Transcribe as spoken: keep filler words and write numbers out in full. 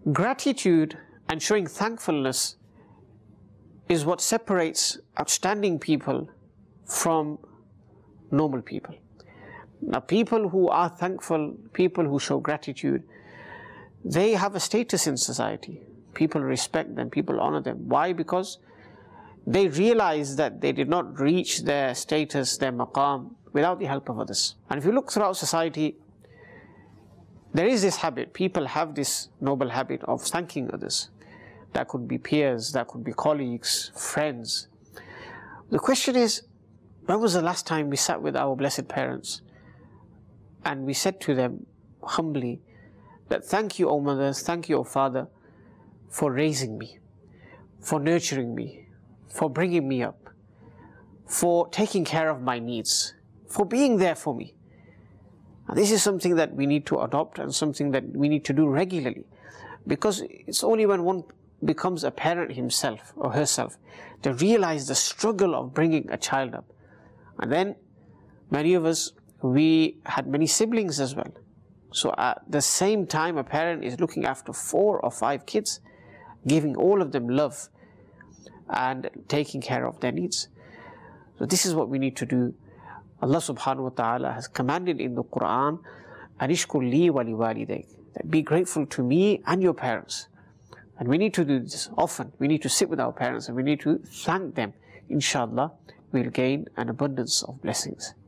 Gratitude and showing thankfulness is what separates outstanding people from normal people. Now, people who are thankful, people who show gratitude, they have a status in society. People respect them, people honor them. Why? Because they realize that they did not reach their status, their maqam, without the help of others. And if you look throughout society, there is this habit, people have this noble habit of thanking others. That could be peers, that could be colleagues, friends. The question is, when was the last time we sat with our blessed parents and we said to them humbly that thank you, O mother, thank you, O father, for raising me, for nurturing me, for bringing me up, for taking care of my needs, for being there for me. And this is something that we need to adopt and something that we need to do regularly, because it's only when one becomes a parent himself or herself to realize the struggle of bringing a child up. And then many of us, we had many siblings as well. So at the same time, a parent is looking after four or five kids, giving all of them love and taking care of their needs. So this is what we need to do. Allah subhanahu wa ta'ala has commanded in the Quran, Anishkur li wa li walidayk, that be grateful to me and your parents. And we need to do this often. We need to sit with our parents and we need to thank them. Inshallah, we'll gain an abundance of blessings.